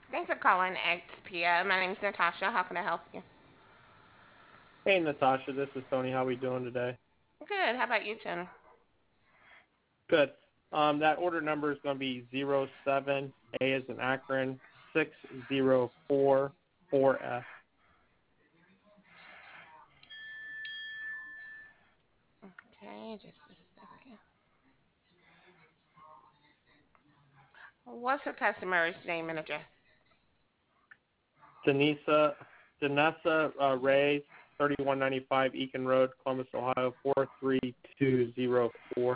Thanks for calling XPO. My name is Natasha. How can I help you? Hey Natasha, this is Tony. How we doing today? Good. How about you, Tony? Good. That order number is going to be 07 A as in Akron 6044F. Okay, just a second. What's the customer's name and address? Denisa Danessa Ray 3195 Eakin Road, Columbus, Ohio 43204.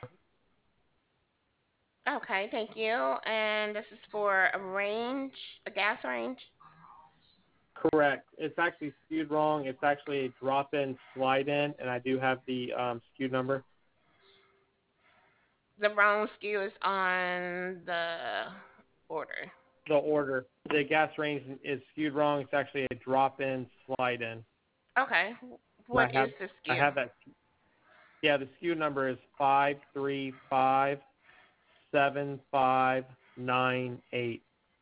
Okay, thank you. And this is for a gas range. Correct. It's actually skewed wrong. It's actually a drop-in slide-in, and I do have the SKU number. The wrong SKU is on the order. The order. The gas range is skewed wrong. It's actually a drop-in slide-in. Okay. And What is the I SKU? have that. Yeah, the SKU number is 5357598.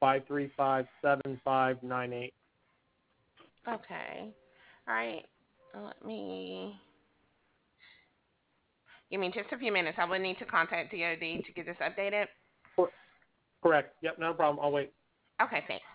5357598. Okay. All right. Let me give me just a few minutes. I will need to contact DOD to get this updated. Correct. Yep, no problem. I'll wait. Okay, thanks.